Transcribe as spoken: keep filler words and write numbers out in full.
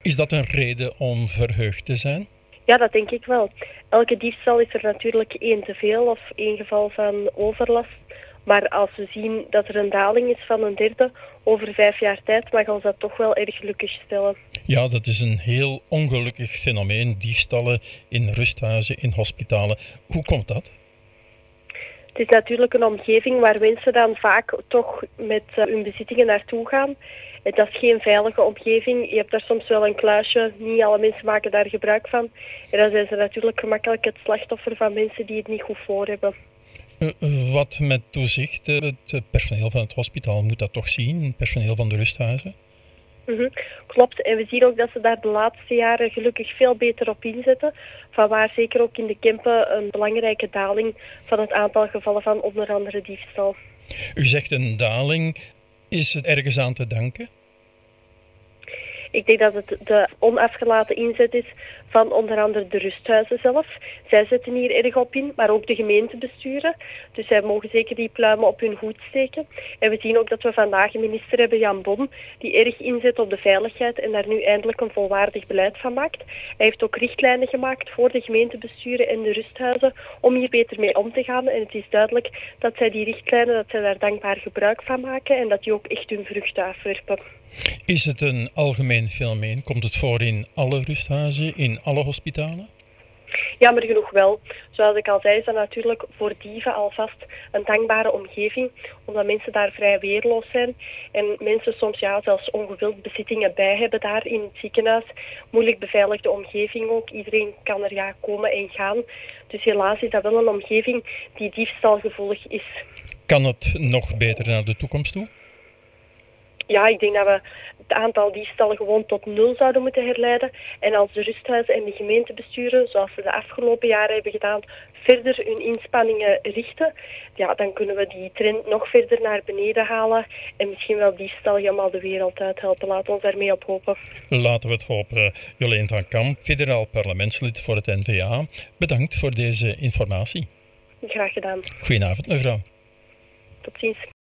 Is dat een reden om verheugd te zijn? Ja, dat denk ik wel. Elke diefstal is er natuurlijk één te veel of één geval van overlast. Maar als we zien dat er een daling is van een derde over vijf jaar tijd, mag ons dat toch wel erg gelukkig stellen. Ja, dat is een heel ongelukkig fenomeen, diefstallen in rusthuizen, in hospitalen. Hoe komt dat? Het is natuurlijk een omgeving waar mensen dan vaak toch met uh, hun bezittingen naartoe gaan. En dat is geen veilige omgeving. Je hebt daar soms wel een kluisje. Niet alle mensen maken daar gebruik van. En dan zijn ze natuurlijk gemakkelijk het slachtoffer van mensen die het niet goed voor hebben. Uh, wat met toezicht? Uh, het personeel van het hospitaal moet dat toch zien? Het personeel van de rusthuizen? Mm-hmm. Klopt. En we zien ook dat ze daar de laatste jaren gelukkig veel beter op inzetten. Vanwaar zeker ook in de Kempen een belangrijke daling van het aantal gevallen van onder andere diefstal. U zegt een daling. Is het ergens aan te danken? Ik denk dat het de onafgelaten inzet is van onder andere de rusthuizen zelf. Zij zetten hier erg op in, maar ook de gemeentebesturen. Dus zij mogen zeker die pluimen op hun hoed steken. En we zien ook dat we vandaag een minister hebben, Jan Bon, die erg inzet op de veiligheid en daar nu eindelijk een volwaardig beleid van maakt. Hij heeft ook richtlijnen gemaakt voor de gemeentebesturen en de rusthuizen om hier beter mee om te gaan. En het is duidelijk dat zij die richtlijnen, dat zij daar dankbaar gebruik van maken en dat die ook echt hun vruchten afwerpen. Is het een algemeen fenomeen? Komt het voor in alle rusthuizen, in alle hospitalen? Jammer genoeg wel. Zoals ik al zei, is dat natuurlijk voor dieven alvast een dankbare omgeving, omdat mensen daar vrij weerloos zijn en mensen soms ja, zelfs ongewild bezittingen bij hebben daar in het ziekenhuis. Moeilijk beveiligde omgeving ook. Iedereen kan er ja komen en gaan. Dus helaas is dat wel een omgeving die diefstalgevoelig is. Kan het nog beter naar de toekomst toe? Ja, ik denk dat we het aantal diefstallen gewoon tot nul zouden moeten herleiden. En als de rusthuizen en de gemeentebesturen, zoals ze de afgelopen jaren hebben gedaan, verder hun inspanningen richten, ja, dan kunnen we die trend nog verder naar beneden halen en misschien wel diefstal helemaal de wereld uithelpen. Laten we ons daarmee op hopen. Laten we het hopen. Jolien van Kamp, federaal parlementslid voor het N V A. Bedankt voor deze informatie. Graag gedaan. Goedenavond, mevrouw. Tot ziens.